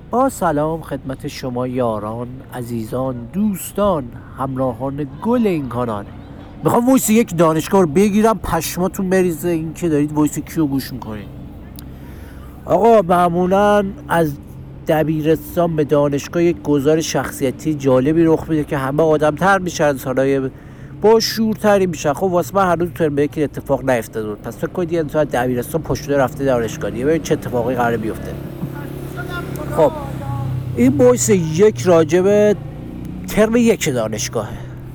با سلام خدمت شما یاران، عزیزان، دوستان، همراهان گل این کانال. میخوام وایس یک دانشگاه رو بگیرم پشماتون بریزه این که دارید وایس کیو گوش میکنید. آقا معمولا از دبیرستان به دانشگاه یک گذار شخصیتی جالبی رخ میده که همه آدم تر میشن، سالای با شورتری میشن. خب واسه من هنوز ترم یک اتفاق نیفتاده بود، پس فکر کنید یه انسان دبیرستان پشت رفته دانشگاه، ببین چه اتفاقی قراره بیفته. خب این وایس یک راجب ترم یک دانشگاهه،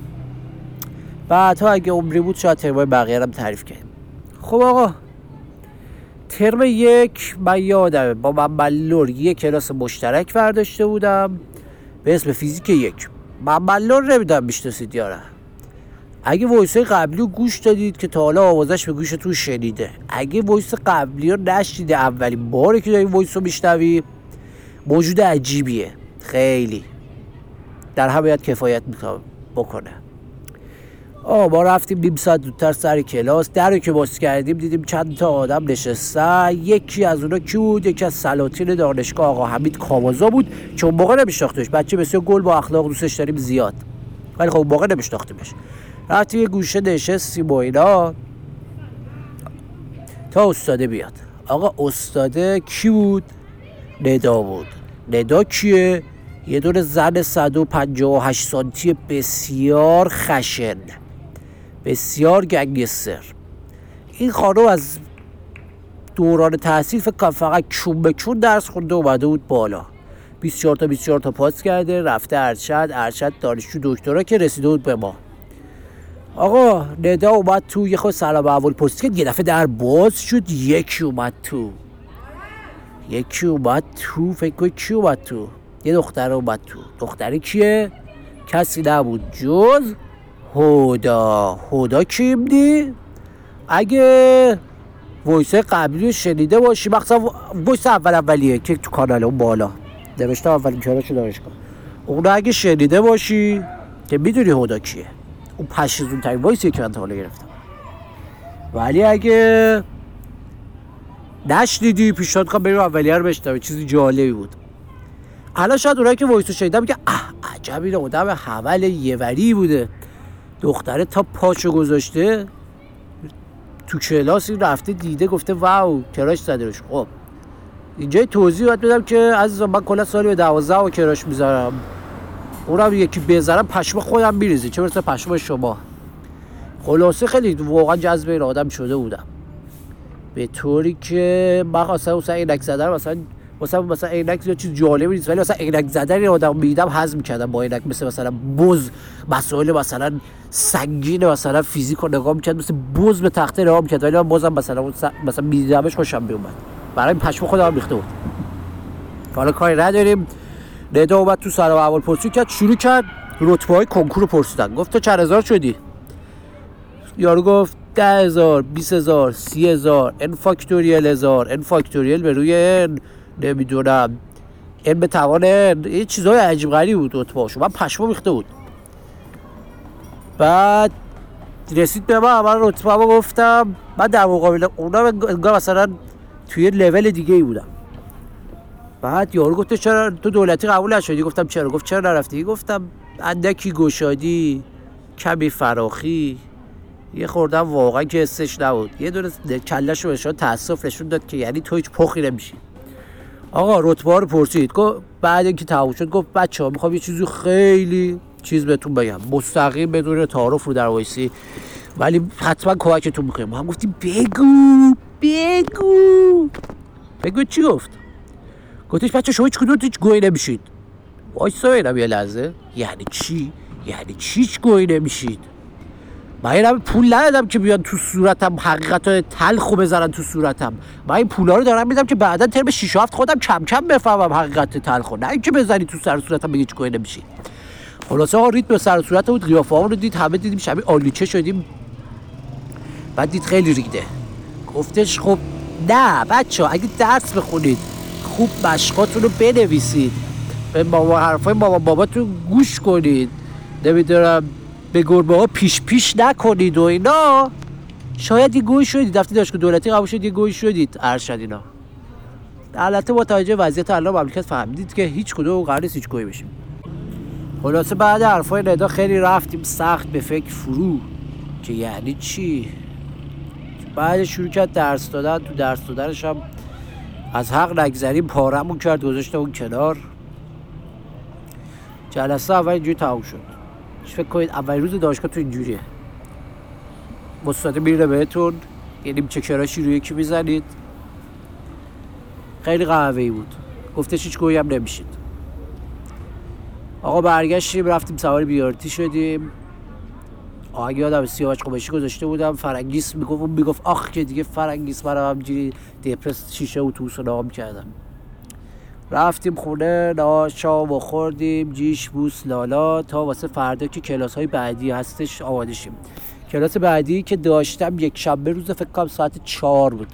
بعدها اگه عمری بود شاید ترمای بقیه هم تعریف کنیم. خب آقا ترم یک من یادمه با من بلور یک کلاس مشترک برداشته بودم به اسم فیزیک یک. من بلور نمیدونم میشناسید یا نه. اگه وایس قبلی رو گوش دادید که تا حالا آوازش به گوشتون شنیده، اگه وایس قبلی رو نشنیده اولین باره که دارید وایس رو میشنوی، موجود عجیبیه، خیلی در هم باید کفایت بکنه. ما رفتیم نیم ساعت زودتر سر کلاس، در رو که باز کردیم دیدیم چند تا آدم نشستن. یکی از اونا کی بود؟ یکی از سلاطین دانشگاه آقا حمید کامازا بود. چون موقع نمیشناختیمش، بچه بسیار گل با اخلاق، دوستش داریم زیاد، ولی خب موقع نمیشناختیمش. رفتیم یه گوشه نشستیم و اینا تا استاده بیاد. آقا استاده کی بود؟ ندا بود. ندا کیه؟ یه دونه زن 158 سانتی بسیار خشن، بسیار گنگستر. این خانم از دوران تحصیل فکر کنم فقط چون به چون درس خونده اومده بود بالا. 24 تا پاس کرده، رفته ارشد دانشجو دکترا که رسیده بود به ما. آقا ندا اومد تو، یه خود سلام اول پرسید که یه دفعه در باز شد، یکی اومد تو. فکر کنی کی اومد تو؟ یه دختر اومد تو. دختری کیه؟ کسی نبود جز هدا کیم دی؟ اگه وایس قبلی رو شنیده باشی، مخصوصا وایس اولیه که تو کانال اون بالا نوشته اولین کاراشو دانشگاه، اون اگه شنیده باشی که میدونی هدا کیه. اون پشیزون ترین وایسیه که من تا حالا گرفتم. ولی اگه نشنیدی پیشنهاد کنم بریم اولیه رو بشنوی، چیزی جالبی بود. الان شاید اونایی که وایسو شنیدن میگه عجب این آدم حول یهوری بوده، دختره تا پاچو گذاشته تو کلاس، این رفته دیده گفته واو کراش زده روش. خب اینجا توضیح باید بدم که عزیزان من کلا سالی به 12 و کراش میذارم، اونم یکی بذارم پشم خودم میریزه، چه برسه پشم شما. خلاصه خیلی واقعا جذب این آدم شده بودم، به طوری که من خواستم مثلا عینک زدن مثلا عینک یا چیز جالبی نیست، ولی مثلا عینک زدن این آدم میدم حظ میکردم با عینک، مثلا بز مسائل مثلا سنگین مثلا فیزیک رو نگاه میکرد، مثل بز به تخته نگاه میکرد، ولی من بازم مثلا میدیدمش خوشم میومد، برای پشم خودم ریخته بود. حالا کاری نداریم. ندا اومد تو سلام اول پرسی کرد، شروع کرد رتبه‌های کنکور رو پرسیدن. گفت تو چند هزار شدی؟ یارو گفت 10,000 20,000 30,000 n فاکتوریال 1000 n فاکتوریال به روی نمیدونم n به توان یه چیزای عجیب غریبی بود رتبه‌هاشو. من پشمام ریخته بود. بعد رسید به من رتبه‌مو گفتم، من در مقابل اونا انگار مثلا توی لول دیگه ای بودم. بعد یارو گفت چرا تو دولتی قبول نشدی؟ گفتم چرا. گفت چرا نرفتی؟ گفتم اندکی گشادی، کمی فراخی، یه خوردم واقعا که حسش نبود. یه دونه کله‌شو بهش تاسف نشون داد که یعنی تو هیچ پخی نمیشی. آقا رتبه رو پرسید. گفت بعد اینکه تموم شد گفت بچه‌ها میخوام یه چیزی خیلی چیز بهتون بگم، مستقیم بدون تعارف رو در وایسی، ولی حتما کمکتون می‌کنم. ما هم گفتیم بگو چی گفت؟ گفتش بچه شما هیچ کدوم هیچ گوی نمیشید. وایسا ببینم یه لحظه. یعنی چی هیچ گوی نمیشید؟ من این پول ندادم که بیان تو صورتم حقیقت تلخو بذارن تو صورتم. من این پولا رو دارم میدم که بعدا ترم 6 و 7 خودم کم کم بفهمم حقیقت تلخو، نه اینکه بزنی تو سر صورتم بگی هیچ گوی نمیشید. خلاصه ها رید به سر صورت بود، قیافه‌مون رو دید، همه دیدیم شبیه آلیچه شدیم. بعد دید خیلی ریده. گفتش خب نه بچه‌ها اگه درس بخونید خوب مشقاتون رو بنویسید، به حرفای مامان باباتون گوش کنید، نمیدونم به گربه ها پیش نکنید و اینا، شاید یه گوی شدید. رفتید دانشگاه دولتی قبول شدید یه گوی شدید ارشد اینا. البته با توجه وضعیت الان مملکت فهمیدید که هیچ کدوم قرار نیست هیچ گویی بشیم. خلاصه بعد حرفای ندا خیلی رفتیم سخت به فکر فرو که یعنی چی. بعد شروع کرد درس دادن. تو درس دادنش هم از حق نگذریم، پارمون کرد گذاشته اون کنار. جلسه اول اینجوری تموم شد. فکر کنید اول روز دانشگاه تو اینجوریه، استاد میره بهتون یه نیمچه کراشی روی یکی میزنید. خیلی قهوه‌ای بود، گفتش هیچ گویی هم نمیشید. آقا برگشتیم رفتیم سوار بیارتی شدیم. آهنگ یادم سیاوش قمیشی گذاشته بودم، فرنگیس میگفت آخ که دیگه فرنگیس منم همجوری دپرس شیشه اتوبوس رو نام کردم. رفتیم خونه، شام خوردیم، جیش بوس لالا تا واسه فردا که کلاس های بعدی هستش آماده شیم. کلاس بعدی که داشتم یک شنبه روز فکر کنم ساعت 4 بود.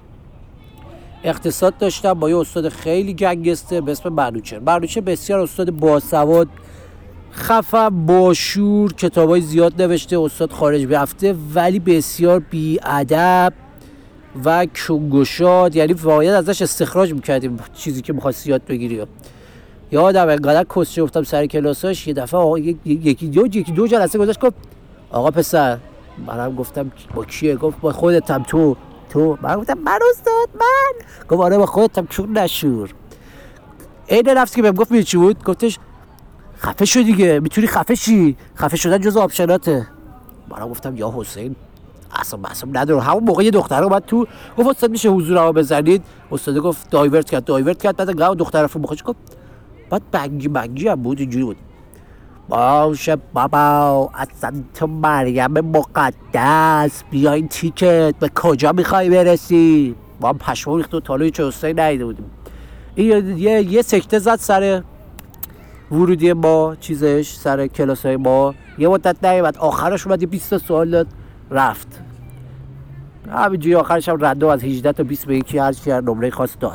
اقتصاد داشتم با یه استاد خیلی گنگستر به اسم منوچهر بسیار استاد باسواد، خفن، باشور، کتابای زیاد نوشته، استاد خارج رفته ولی بسیار بی‌ادب و کنگشاد. یعنی واقعا ازش استخراج میکردیم چیزی که می‌خواست یاد بگیری. یادم انقدر کسچه گفتم سر کلاساش، یه دفعه آقا یکی دو جلسه گذاشت گفت آقا پسر، منم گفتم با کیه؟ گفت با خودتم. تو من گفتم من استاد من. گفت آره با خودتم، چون نشور. این نفسی که بهم گفت می‌چی بود؟ گفتش خفه شو دیگه، میتونی خفه شی، خفه شدن جز آپشناته. منم گفتم یا حسین اصلا نداره. همون موقع یه دختر اومد تو گفت استاد میشه حضورمو بزنید. استاد گفت دایورت کرد. بعد گفت دختر رفت مخش گفت بعد بنگی هم بود، اینجوری بود باشه بابا اصلا تو مریم مقدس بیا این تیکت به کجا میخوای برسی. ما هم پشمام ریخت و تالوی چه حسین ندیده بودیم. این یه سکته زد سر ورودی ما، چیزش سر کلاسای ما، یه مدت نیومد. آخرش اومد 20 سوال داد رفت. همینجوری آخرش هم رندوم از 18 تا 20 به یکی هر چی هر نمره خواست داد.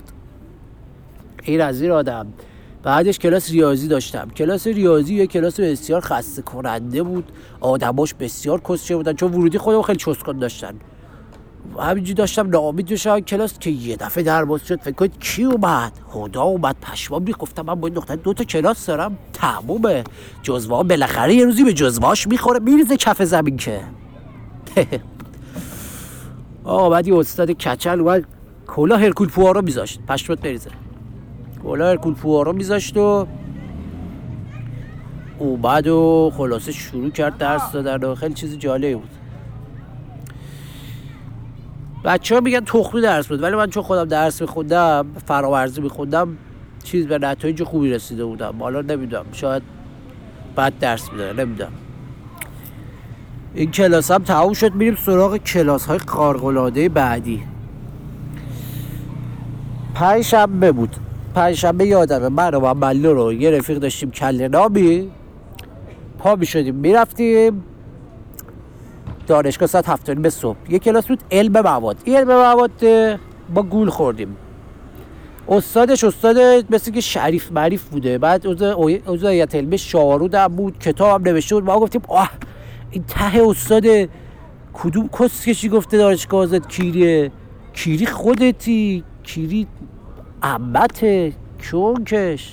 این از این آدم. بعدش کلاس ریاضی داشتم. کلاس ریاضی یه کلاس بسیار خسته کننده بود، آدماش بسیار کسچه بودن چون ورودی خودم خیلی چسکن داشتن. همینجوری داشتم ناامید میشم کلاس که یه دفعه در باز شد. فکر کنید کی اومد؟ خدا اومد. پشمام ریخت. گفتم من با این دختر 2 تا کلاس دارم تمومه. جزوه‌ها بالاخره یه روزی به جزوه‌اش میخوره میریزه کف زمین که. آقا بعد یه استاد کچل اومد کلا هرکول پوآرو میذاشت، پشمت بریزه. کلا هرکول پوآرو میذاشت و اومد و خلاصه شروع کرد درس دادن و خیلی چیز جالبی بود. بچه‌ها میگن تخمی درس بود، ولی من چون خودم درس میخوندم، فرآورزی میخوندم، چیز به نتایج خوبی رسیده بودم. حالا نمیدونم شاید بعد درس میداره، نمیدونم. این کلاس هم تموم شد، میریم سراغ کلاس های خارق‌العاده بعدی. پنجشنبه بود. پنجشنبه یادمه من و مملو رو یه رفیق داشتیم کله نامی، پا میشدیم میرفتیم دانشگاه ساعت 7:30 صبح. یه کلاس بود علم مواد. این علم مواد با گول خوردیم. استادش استاد مثل که شریف معریف بوده. بعد اوضاع هیئت علمی شاورود هم بود، کتاب هم نوشته بود. ما گفتیم آه این ته استاد کدوم کسکشی گفته دانشگاه آزاد کیریه؟ کیری خودتی، کیری عمته، چونکش.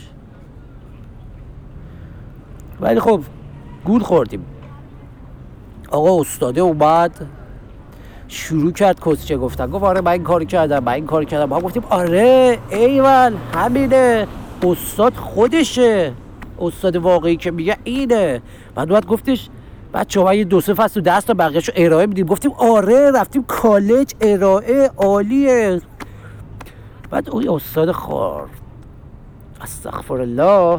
ولی خب گول خوردیم. آقا استاده اومد شروع کرد کسچه گفتن. گفت آره من این کاری کردم. ما گفتیم آره ایول همینه، استاد خودشه، استاد واقعی که میگه اینه. بعد گفتش بچه‌ها من یه 2-3 فصل درس تا بقیه‌شو ارائه میدیم. گفتیم آره رفتیم کالج ارائه عالیه. بعد اون استاد خار استغفرالله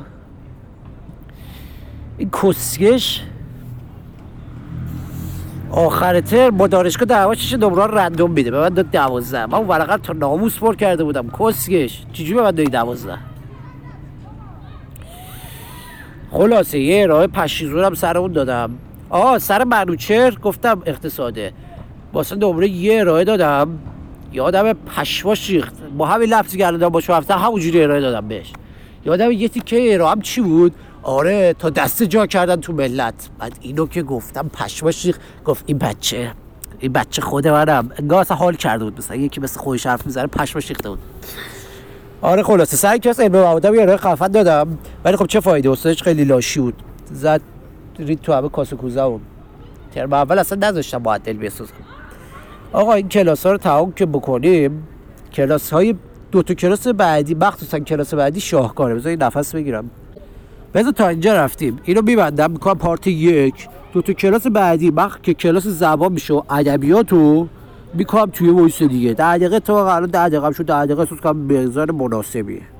این کسکش آخر ترم با دانشگاه دعواش نمره رندوم میده. به من داد 12. من اون ورقه تا ناموس پر کرده بودم. کسکش چجوری به من دادی 12؟ خلاصه یه ارائه پشیزونم سر اون دادم. سر منوچهر گفتم اقتصاده، واسه نمره یه ارائه دادم. یادم پشواش ریخت با همین لفظی که الان باشه رفتم همونجوری ارائه دادم بهش. یادم یه تیکه ارائه‌ام چی بود؟ آره تا دست جا کردن تو ملت. بعد اینو که گفتم پشماش ریخت. گفت این بچه خود منم. انگار اصلا حال کرده بود، مثلا یکی مثل خودش حرف میزنه پشماش ریخته بود. آره خلاصه سعی کردم علم موادم یه خفن دادم، ولی خب چه فایده، استادش خیلی لاشی بود، زد رید تو همه کاسه کوزه‌مون. ترم اول اصلا نذاشتم معدل بسازم. آقا این کلاس ها رو تمام که بکنیم، کلاس های 2 تا کلاس بعدی، مخصوصا کلاس بعدی شاهکاره. بذار نفس بگیرم. بذار تا اینجا رفتیم، اینو میبندم میکنم پارت 1. 2 تا کلاس بعدی که کلاس زبان میشه و ادبیاتو میکنم توی وایس دیگه. 10 دقیقه تا الان 10 دقیقه شد، 10 دقیقه سوز کنم به مقدار مناسبیه.